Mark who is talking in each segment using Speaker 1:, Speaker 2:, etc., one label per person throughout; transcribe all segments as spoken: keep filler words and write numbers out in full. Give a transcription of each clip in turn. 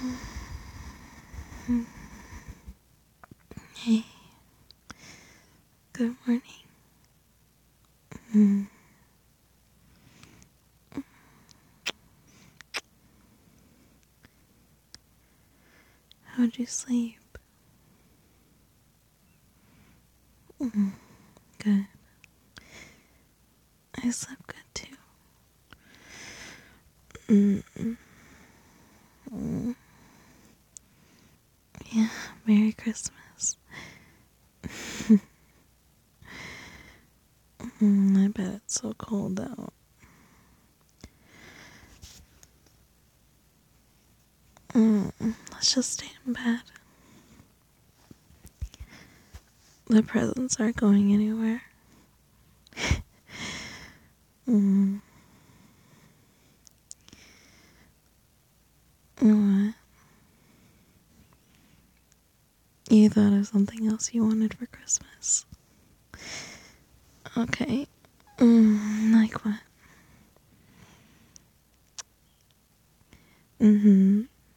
Speaker 1: Hey, good morning. Mm. How'd you sleep? Mm. Good. I slept good too. Mm. Mm. Yeah, Merry Christmas. mm, I bet it's so cold out. Mm. Let's just stay in bed. The presents aren't going anywhere. mm. What? You thought of something else you wanted for Christmas? Okay. Mm, like what? Mm-hmm.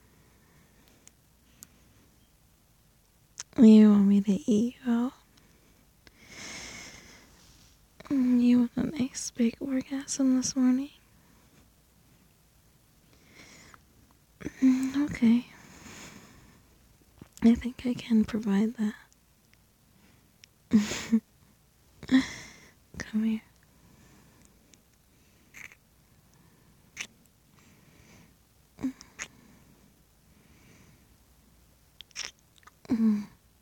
Speaker 1: You want me to eat you out? Mm, you want a nice big orgasm this morning? Mm, okay. I think I can provide that. Come here. Mm.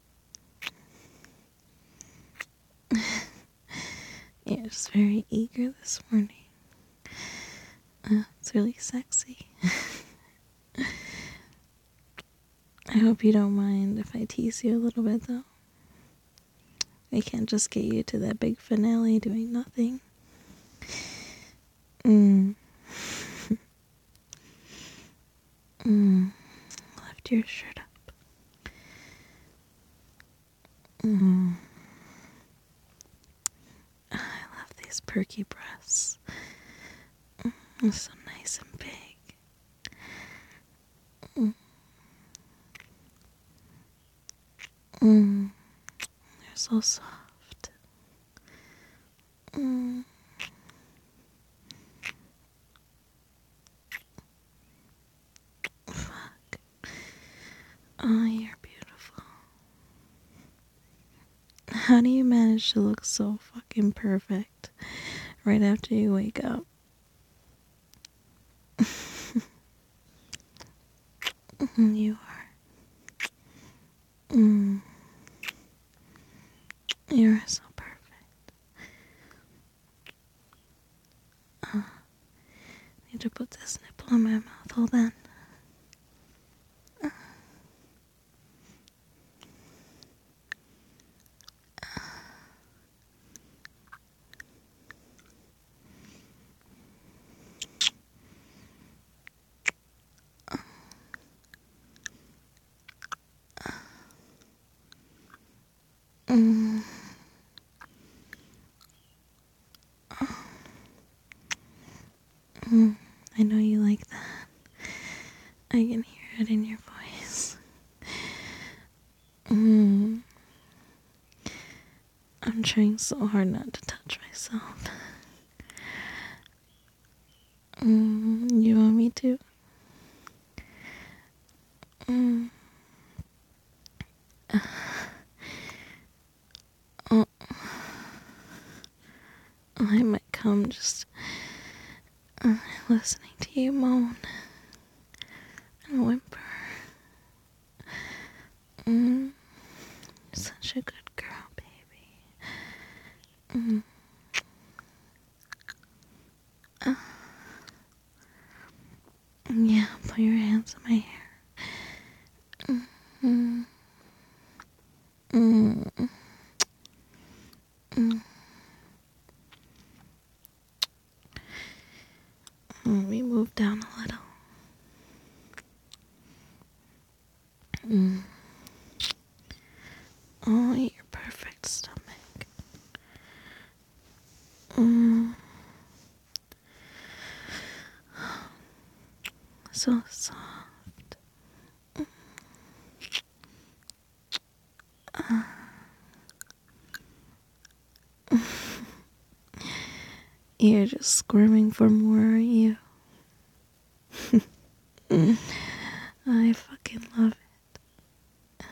Speaker 1: You're just very eager this morning. Uh, it's really sexy. I hope you don't mind if I tease you a little bit, though. I can't just get you to that big finale doing nothing. Mm. mm. Lift your shirt up. Mm. I love these perky breasts. Mm. So nice and big. Mm. Mm. They're so soft. Mm. Fuck. Oh, you're beautiful. How do you manage to look so fucking perfect right after you wake up? You are. Mm. You're so perfect. Uh, need to put this nipple in my mouth. Hold on. Mm. Mm. I know you like that. I can hear it in your voice. Mm. I'm trying so hard not to touch myself. Mm. You want me to? Mm. Oh. I might come just uh, listening to you moan and whimper. Mm. Such a good girl, baby. Mm. Uh. Yeah, put your hands in my hair. Mm. Mm. Mm. Let me move down a little. Mm. Oh, your perfect stomach. Mm. So soft. You're just squirming for more, aren't you? I fucking love it.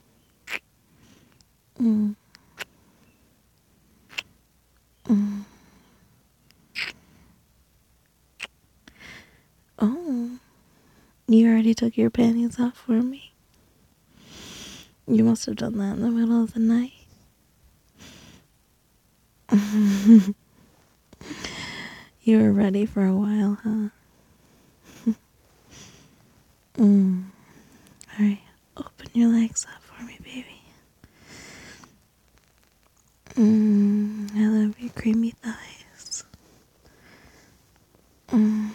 Speaker 1: Mm. Mm. Oh, you already took your panties off for me? You must have done that in the middle of the night. You were ready for a while, huh? Mm. Alright, open your legs up for me, baby. Mm. I love your creamy thighs. Mm.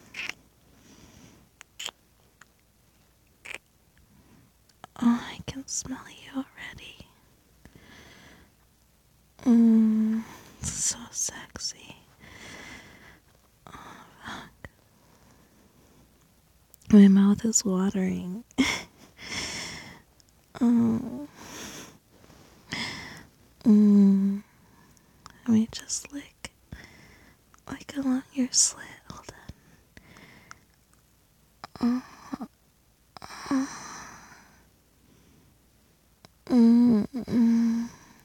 Speaker 1: Oh, I can smell you already. Mm. So sexy. Oh, fuck. My mouth is watering. Oh. Mm. Let me just lick like along your slit. Hold on. Oh. Oh. Mm. Mm.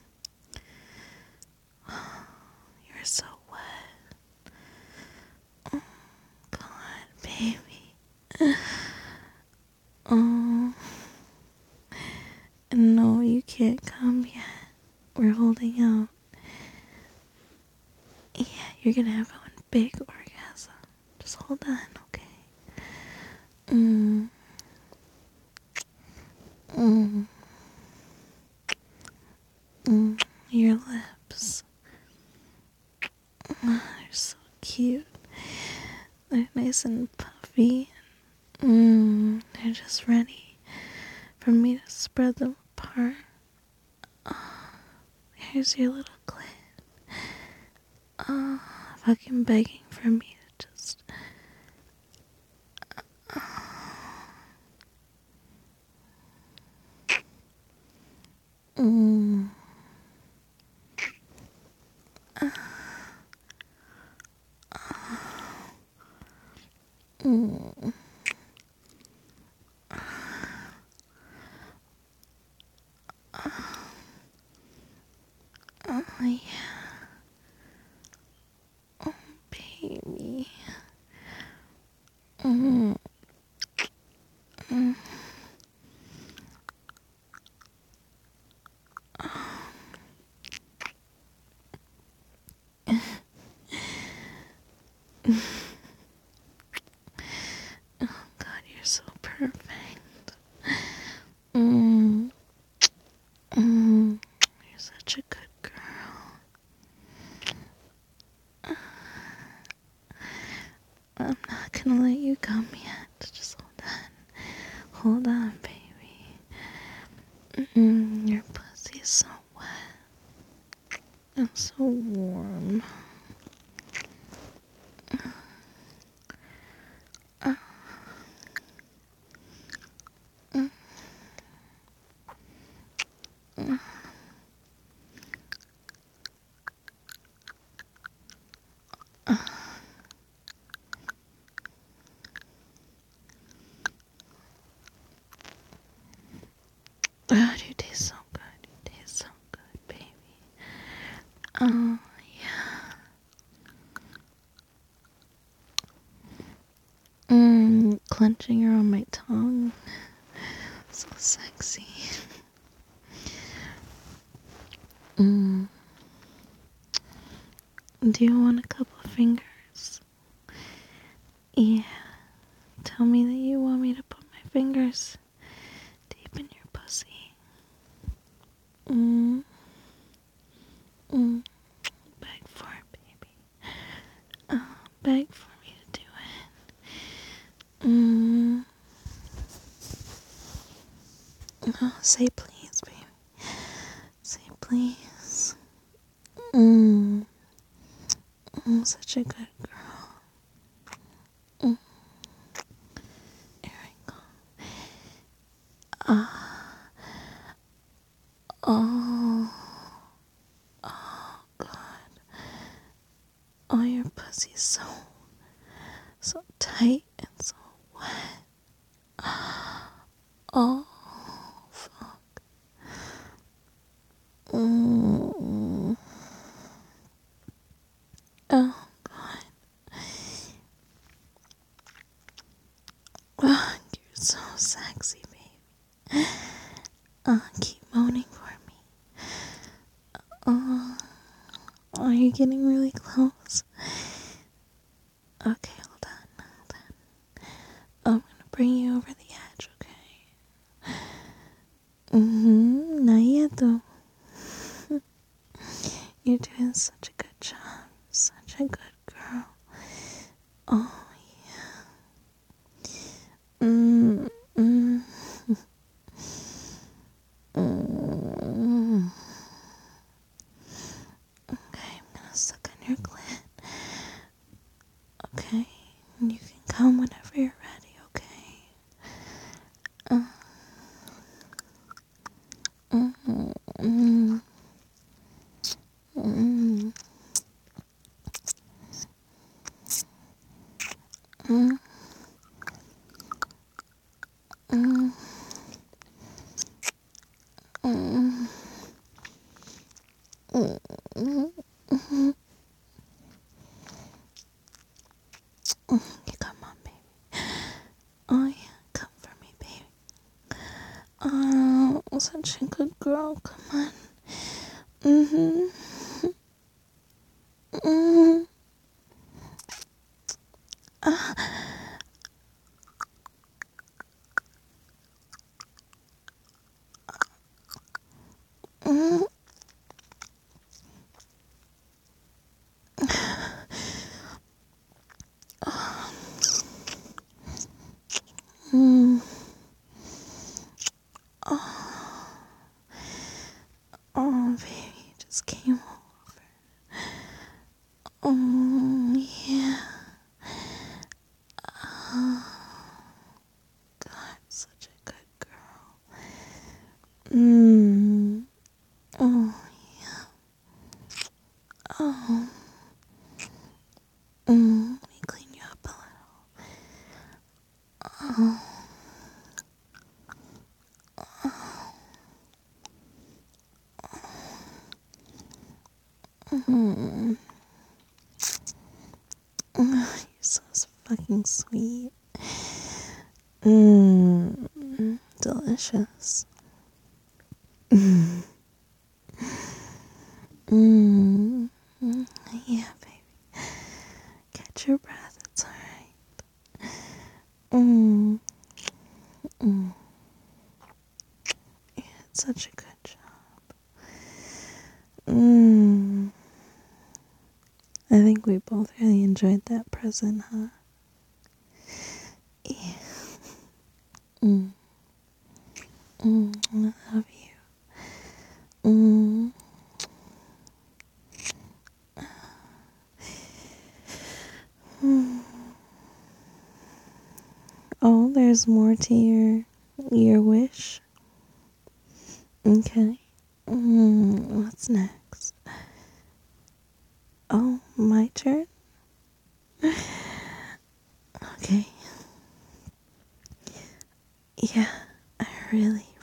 Speaker 1: You're so wet. Oh, God, baby. Oh. No, you can't come yet. We're holding out. Yeah, you're gonna have one big orgasm. Just hold on, okay? Mm. Mm. Mm. Your lips. Oh, they're so cute. They're nice and puffy. Mm. They're just ready for me to spread them apart. Oh, here's your little clit. Oh, fucking begging for me to just. Mm. Mm. Oh, yeah. Oh, baby. Mm. Mm. Oh, God, you're so perfect. Mm. Mm. You're such a good girl. I'm not gonna let you come yet. Just hold on. Hold on, baby. Mm, your pussy's so wet and so warm. Uh, mm, mm. Oh, you taste so good. You taste so good, baby. Oh, yeah. Mm, clenching her on my tongue. So sexy. Mm. Do you want a couple of fingers? Yeah. Tell me that you want me to put my fingers deep in your pussy. Mm. Mm. Beg for it, baby. Oh, beg for me to do it. Mm. Oh, say please, baby. Say please. Mm. Mm, such a good girl. Mm. Here I go. Ah. Oh. Oh, God. Oh, your pussy's so, so tight and so wet. Oh, fuck. Mm. Oh, God. Oh, you're so sexy, baby. Uh, keep moaning for me. Oh, are you getting really close? Okay, hold on, hold on. I'm gonna bring you over the edge, okay? Mm-hmm, not yet though. You're doing such a good job. Such a good girl. Oh, yeah. Mm, mm. Mm. Okay, I'm gonna suck on your gland. Okay, and you can come whenever you're ready, okay? Uh, mm, mm, mm, mm, mm, mm, mm, mm, mm. Come on, baby. Oh yeah, come for me, baby. Oh, such a good girl. Come on. Mm-hmm. Mm-hmm. Ah. Mm. Mm. Oh, oh, baby, you just came over. Oh, yeah. Oh, God, such a good girl. Mm. Oh, yeah. Oh. Mm. Let me clean you up a little. Oh. Mm. Oh, you're so fucking sweet. Mmm, delicious. Mmm, mmm, yeah, baby. Catch your breath, it's alright. Mmm, mmm, you did such a good job. Mmm, I think we both really enjoyed that present, huh? Yeah. Mmm, mmm, I love you. Mmm. Oh, there's more to your your wish. Okay. Mm, what's next? Oh, my turn? Okay. Yeah, I really,